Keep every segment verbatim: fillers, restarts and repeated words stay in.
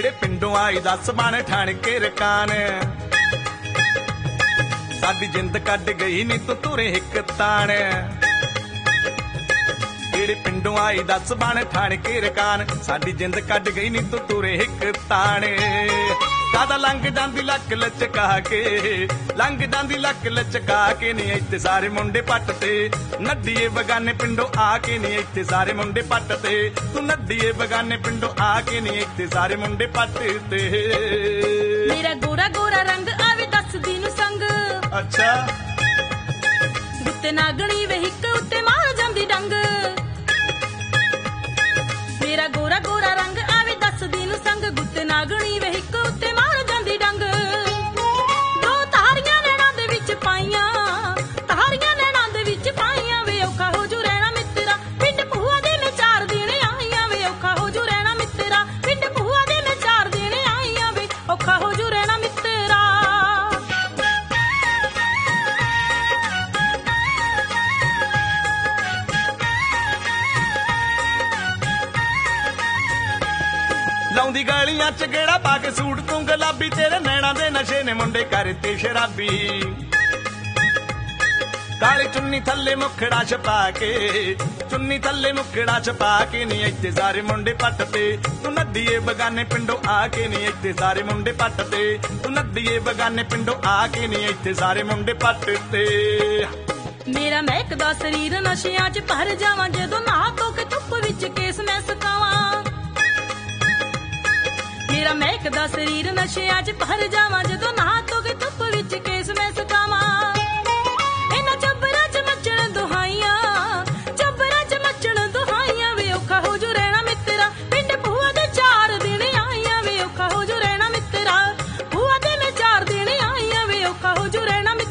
ਜਿਹੜੇ ਪਿੰਡੋਂ ਆਈ ਦਸ ਬਣ ਠਣ ਕੇ ਰਕਾਨ ਸਾਡੀ ਜਿੰਦ ਕੱਢ ਗਈ ਨੀ ਤੂੰ ਤੁਰੇ ਇੱਕ ਤਾਣ ਜਿਹੜੇ ਪਿੰਡੋਂ ਆਈ ਦਸ ਬਣ ਠਣ ਕੇ ਰਕਾਨ ਸਾਡੀ ਜਿੰਦ ਕੱਢ ਗਈ ਨੀ ਤੂੰ ਤੁਰੇ ਇੱਕ ਤਾਣ ਕਾਦਾ ਲੰਘ ਜਾਂਦੀ ਲੱਕ ਲਚਕਾ ਕੇ ਲੰਘ ਜਾਂਦੀ ਲੱਕ ਲਚਕਾ ਕੇ ਨੀ ਇੱਥੇ ਸਾਰੇ ਮੁੰਡੇ ਪੱਟ ਤੇ ਨੱਡੀਏ ਬਗਾਨੇ ਪਿੰਡੋਂ ਆ ਕੇ ਨੀ ਇੱਥੇ ਸਾਰੇ ਮੁੰਡੇ ਪੱਟ ਤੇ ਤੂੰ ਨੱਡੀਏ ਬਗਾਨੇ ਪਿੰਡੋਂ ਆ ਕੇ ਨੀ ਇੱਥੇ ਸਾਰੇ ਮੁੰਡੇ ਪੱਟ ਤੇ ਮੇਰਾ ਗੋਰਾ ਗੋਰਾ ਰੰਗ ਆਵੇ ਦੱਸਦੀ ਨੂੰ ਸੰਗ ਅੱਛਾ ਗੁੱਤੇ ਨਾਗਣੀ ਵੇ ਹਿੱਕ ਉੱਤੇ ਮਾਰ ਜਾਂਦੀ ਡੰਗ ਮੇਰਾ ਗੋਰਾ ਗੋਰਾ ਰੰਗ ਆਵੇ ਦੱਸਦੀ ਨੂੰ ਸੰਗ ਗੁੱਤੇ ਨਾਗਣੀ ਵੇ ਹਿੱਕ ਉੱਤੇ ਮਾਰ ਜਾਂਦੀ ਡੰਗ ਦੋ ਤਾਰੀਆਂ ਨੈਣਾਂ ਦੇ ਵਿੱਚ ਪਾਈਆਂ ਤਾਰੀਆਂ ਨੈਣਾਂ ਦੇ ਵਿੱਚ ਪਾਈਆਂ ਵੇ ਔਖਾ ਹੋ ਜੂ ਰਹਿਣਾ ਮਿੱਤਰਾ ਪਿੰਡ ਭੂਆ ਦੇ ਨੇ ਚਾਰ ਦਿਨ ਆਈਆਂ ਵੇ ਔਖਾ ਹੋ ਜੂ ਰਹਿਣਾ ਮਿੱਤਰਾ ਪਿੰਡ ਭੂਆ ਦੇ ਨੇ ਚਾਰ ਦਿਨ ਆਈਆਂ ਵੇ ਔਖਾ ਹੋ ਜੂ ਰਹਿਣਾ ਮਿੱਤਰਾ ਲਾਉਂਦੀ ਗਾਲੀਆਂ ਚ ਗੇੜਾ ਪਾ ਕੇ ਸੂਟ ਤੂੰ ਗੁਲਾਬੀ ਤੇਰੇ ਨੈਣਾਂ ਦੇ ਨਸ਼ੇ ਨੇ ਮੁੰਡੇ ਕਰਤੇ ਸ਼ਰਾਬੀ ਕਾਲੀ ਚੁੰਨੀ ਥੱਲੇ ਮੁਖੜਾ ਛਪਾ ਕੇ ਚੁੰਨੀ ਥੱਲੇ ਮੁਖੜਾ ਛਪਾ ਕੇ ਨੀ ਇੱਥੇ ਸਾਰੇ ਮੁੰਡੇ ਪੱਟ ਤੇ ਤੂੰ ਨੱਡੀਏ ਬਗਾਨੇ ਪਿੰਡੋਂ ਆ ਕੇ ਨੀ ਇੱਥੇ ਸਾਰੇ ਮੁੰਡੇ ਪੱਟ ਤੇ ਤੂੰ ਨੱਡੀਏ ਬਗਾਨੇ ਪਿੰਡੋਂ ਆ ਕੇ ਨੀ ਇੱਥੇ ਸਾਰੇ ਮੁੰਡੇ ਪੱਟ ਤੇ ਮੇਰਾ ਮਹਿਕਦਾ ਸਰੀਰ ਨਸ਼ਿਆਂ ਚ ਭਰ ਜਾਵਾਂ ਜਦੋਂ ਨਹਾ ਧੋ ਕੇ ਧੁੱਪ ਵਿੱਚ ਕੇਸ ਮੈਂ ਸੁਕਾਵਾਂ ਮੇਰਾ ਮਹਿਕਦਾ ਸਰੀਰ ਨਸ਼ਿਆਂ ਚ ਭਰ ਜਾਵਾਂ ਜਦੋਂ ਨਹਾ ਧੋ ਕੇ ਧੁੱਪ ਵਿੱਚ ਕੇਸ ਮੈਂ ਸੁਕਾਵਾਂ ਇਹਨਾਂ ਚੱਬਰਾਂ ਚ ਮੱਚਣ ਦੁਹਾਈਆਂ ਚੱਬਰਾਂ ਚ ਮੱਚਣ ਦੁਹਾਈਆਂ ਵੇ ਔਖਾ ਹੋ ਜੂ ਰਹਿਣਾ ਮਿੱਤਰਾ ਪਿੰਡ ਭੂਆ ਦੇ ਚਾਰ ਦਿਨ ਆਈਆਂ ਵੇ ਔਖਾ ਹੋ ਜੂ ਰਹਿਣਾ ਮਿੱਤਰਾ ਭੂਆ ਦੇ ਨੇ ਚਾਰ ਦਿਨ ਆਈਆਂ ਵੇ ਔਖਾ ਹੋ ਜੂ ਰਹਿਣਾ ਮਿੱਤਰਾ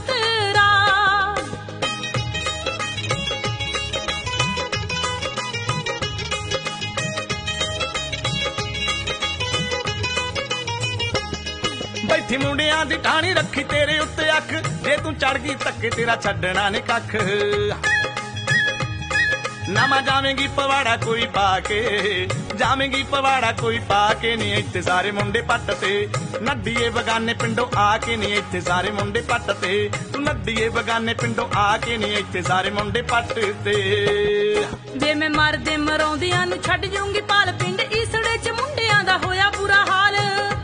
ਬੈਠੀ ਮੁੰਡਿਆਂ ਦੀ ਟਾਣੀ ਰੱਖੀ ਤੇਰੇ ਉੱਤੇ ਅੱਖ ਜੇ ਤੂੰ ਚੜ ਗਈ ਧੱਕੇ ਤੇਰਾ ਛੱਡਣਾ ਨੀ ਕੱਖ ਨਾਮਾ ਜਾਵੇਂਗੀ ਪਵਾੜਾ ਕੋਈ ਪਾ ਕੇ ਜਾਵੇਂਗੀ ਪਵਾੜਾ ਕੋਈ ਪਾ ਕੇ ਨੀ ਇੱਥੇ ਸਾਰੇ ਮੁੰਡੇ ਪੱਟ ਤੇ ਨੱਡੀਏ ਬਗਾਨੇ ਪਿੰਡੋਂ ਆ ਕੇ ਨੀ ਇੱਥੇ ਸਾਰੇ ਮੁੰਡੇ ਪੱਟ ਤੇ ਤੂੰ ਨੱਡੀਏ ਬਗਾਨੇ ਪਿੰਡੋਂ ਆ ਕੇ ਨੀ ਇੱਥੇ ਸਾਰੇ ਮੁੰਡੇ ਪੱਟ ਤੇ ਜੇ ਮੈਂ ਮਰਦੇ ਮਰਾਉਂਦਿਆਂ ਨੂੰ ਛੱਡ ਜਾਊਂਗੀ ਪਾਲ ਪਿੰਡ ਈਸੜੇ ਚ ਮੁੰਡਿਆਂ ਦਾ ਹੋਇਆ ਬੁਰਾ ਹਾਲ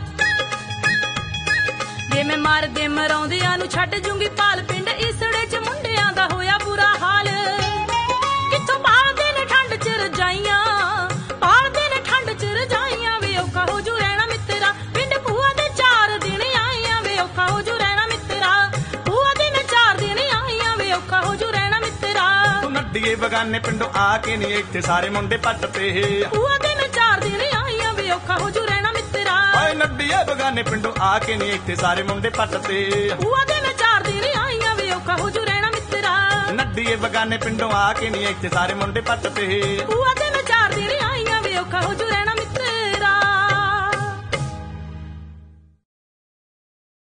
ਜੇ ਮੈਂ ਮਰਦੇ ਮਰਾਉਂਦਿਆਂ ਨੂੰ ਛੱਡ ਜੂੰਗੀ ਪਾਲ ਪਿੰਡ ਈਸੜੇ ਚ ਮੁੰਡਿਆਂ ਦਾ ਹੋਇਆ ਬੁਰਾ ਹਾਲ ਕਿੱਥੋਂ ਪਾਲਦੇ ਨੇ ਠੰਡ ਚ ਰਜਾਈਆਂ ਪਾਲਦੇ ਨੇ ਠੰਡ ਚ ਰਜਾਈਆਂ ਵੇ ਔਖਾ ਹੋ ਜੂ ਰਹਿਣਾ ਮਿੱਤਰਾ ਪਿੰਡ ਭੂਆ ਦੇ ਚਾਰ ਦਿਨ ਆਈਆਂ ਵੇ ਔਖਾ ਹੋ ਜੂ ਰਹਿਣਾ ਮਿੱਤਰਾ ਭੂਆ ਦੇ ਨੇ ਚਾਰ ਦਿਨ ਆਈਆਂ ਵੇ ਔਖਾ ਹੋ ਜੂ ਰਹਿਣਾ ਮਿੱਤਰਾ ਤੂੰ ਨੱਡੀਏ ਬਗਾਨੇ ਪਿੰਡੋਂ ਆ ਕੇ ਨੀ ਇੱਥੇ ਸਾਰੇ ਮੁੰਡੇ ਪੱਟ ਤੇ ਭੂਆ ਦੇ ਨੇ ਚਾਰ ਦਿਨ ਆਈਆਂ ਵੇ ਔਖਾ ਹੋ ਜੂ ਰਹਿਣਾ ਮਿੱਤਰਾ ਓਏ ਨੱਡੀਏ ਬਗਾਨੇ ਪਿੰਡੋਂ ਆ ਕੇ ਨੀ ਇੱਥੇ ਸਾਰੇ ਮੁੰਡੇ ਪੱਟ ਤੇ ਭੂਆ ਦੇ ਨੇ ਚਾਰ ਦਿਨ ਆਈਆਂ ਵੇ ਔਖਾ ਹੋ ਜੂ ਰਹਿਣਾ ਮਿੱਤਰਾ ਨੱਡੀਏ ਬਗਾਨੇ ਪਿੰਡੋਂ ਆ ਕੇ ਨੀ ਇੱਥੇ ਸਾਰੇ ਮੁੰਡੇ ਪੱਟ ਤੇ ਭੂਆ ਦੇ ਨੇ ਚਾਰ ਦਿਨ ਆਈਆਂ ਵੇ ਔਖਾ ਹੋ ਜੂ